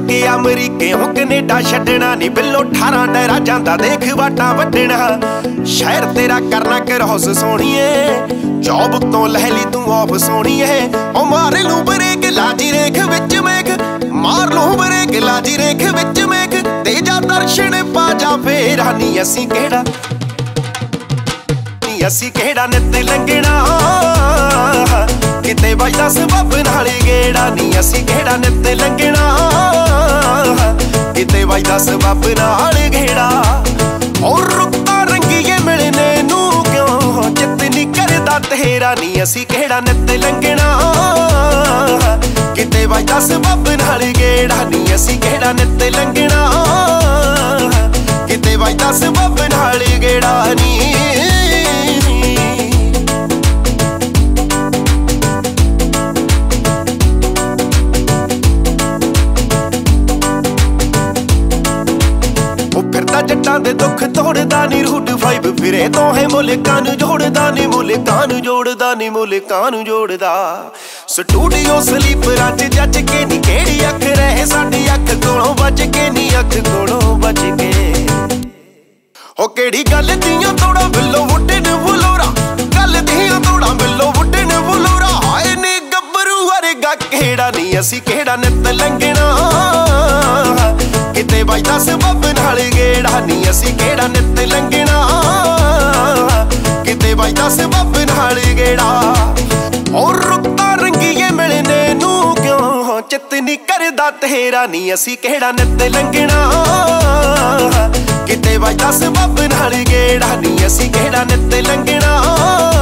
ਕੇ ਅਮਰੀਕਿਓਂ Canada ਛੱਡਣਾ ਨੀ ਬਿੱਲੋ 18 ਡੈਰਾ ਜਾਂਦਾ ਦੇਖ ਵਾਟਾਂ ਵੱਢਣਾ। ਸ਼ਹਿਰ ਤੇਰਾ ਕਰਨਾ ਕਰੋਸ ਸੋਹਣੀਏ ਜੌਬ ਤੋਂ ਲੈ ਲਈ ਤੂੰ ਆਫ ਸੋਹਣੀਏ। ਉਹ ਮਾਰ ਲੂ ਬਰੇਕ ਲਾਜੀ ਰੇਖ ਵਿੱਚ ਮੇਖ ਮਾਰ ਲੂ ਬਰੇਕ ਲਾਜੀ ਰੇਖ ਵਿੱਚ ਮੇਖ ਤੇ ਜਾ ਦਰਸ਼ਨ ਪਾ ਜਾ ਫੇਰਾ ਨੀ ਅਸੀਂ ਕਿਹੜਾ ਅਸੀਂ ਕਿਹੜਾ ਨਿੱਤ ਲੰਘਣਾ ਕਿਤੇ ਵੱਜਦਾ ਸਬੱਬ ਨਾਲ ਗੇੜਾ ਨੀ ਅਸੀਂ ਕਿਹੜਾ ਨਿੱਤ ਲੰਘਣਾ ਕਿਤੇ ਵੱਜਦਾ ਸਬੱਬ ਨਾਲ ਗੇੜਾ। ਔਰ ਰੁੱਤਾਂ ਰੰਗੀਏ ਮਿਲਣੇ ਨੂੰ ਕਿਉਂ ਚਿੱਤ ਨੀ ਕਰਦਾ ਤੇਰਾ ਨੀ ਅਸੀਂ ਕਿਹੜਾ ਨਿੱਤ ਲੰਘਣਾ ਕਿਤੇ ਵੱਜਦਾ ਸਬੱਬ ਨਾਲ ਗੇੜਾ ਨੀ ਅਸੀਂ ਕਿਹੜਾ ਨਿੱਤ ਲੰਘਣਾ ਕਿਤੇ ਵੱਜਦਾ ਸਬੱਬ ਨਾਲ ਗੇੜਾ ਨੀ। ਫਿਰਦਾ ਜੱਟਾਂ ਦੇ ਦੁੱਖ ਤੋੜਦਾ ਨੀ ਰੂਟ 5 ਫਿਰੇ ਦੋਹੇ ਮੁਲਕਾਂ ਨੂੰ ਜੋੜਦਾ ਨੀ ਮੁਲਕਾਂ ਨੂੰ ਜੋੜਦਾ ਨੀ ਮੁਲਕਾਂ ਨੂੰ ਜੋੜਦਾ। ਸਟੂਡੀਓ ਸਲੀਪਰਾਂ 'ਚ ਜੱਜ ਕੇ ਨੀ ਕਿਹੜੀ ਅੱਖ ਰਹੇ ਸਾਡੀ ਅੱਖ ਕੋਲੋਂ ਬਚ ਕੇ ਨੀ ਅੱਖ ਕੋਲੋਂ ਬਚ ਕੇ। ਉਹ ਕਿਹੜੀ ਗੱਲ ਦੀਆਂ ਤੋੜਾ ਬਿੱਲੋ ਵੁੱਡਨ ਬੁਲੋਰਾ ਗੱਲ ਦੀਆਂ ਤੋੜਾ ਬਿੱਲੋ ਵੁੱਡਨ ਬੁਲੋਰਾ ਹਾਏ ਨੀ ਗੱਭਰੂ ਵਰਗਾ ਕਿਹੜਾ ਨੀ ਅਸੀਂ ਕਿਹੜਾ ਨਿੱਤ ਲੰਘਣਾ ਕਿਤੇ ਵੱਜਦਾ ਸਬੱਬ ਨਾਲ ਗੇੜਾ ਨੀ ਅਸੀਂ ਕਿਹੜਾ ਨਿੱਤ ਲੰਘਣਾ ਕਿਤੇ ਵੱਜਦਾ ਸਬੱਬ ਨਾਲ ਗੇੜਾ। ਔਰ ਰੁੱਤਾਂ ਰੰਗੀਏ ਮਿਲਣੇ ਨੂੰ ਕਿਉਂ ਚਿੱਤ ਨੀ ਕਰਦਾ ਤੇਰਾ ਨੀ ਅਸੀਂ ਕਿਹੜਾ ਨਿੱਤ ਲੰਘਣਾ ਕਿਤੇ ਵੱਜਦਾ ਸਬੱਬ ਨਾਲ ਗੇੜਾ ਨੀ ਅਸੀਂ ਕਿਹੜਾ ਨਿੱਤ ਲੰਘਣਾ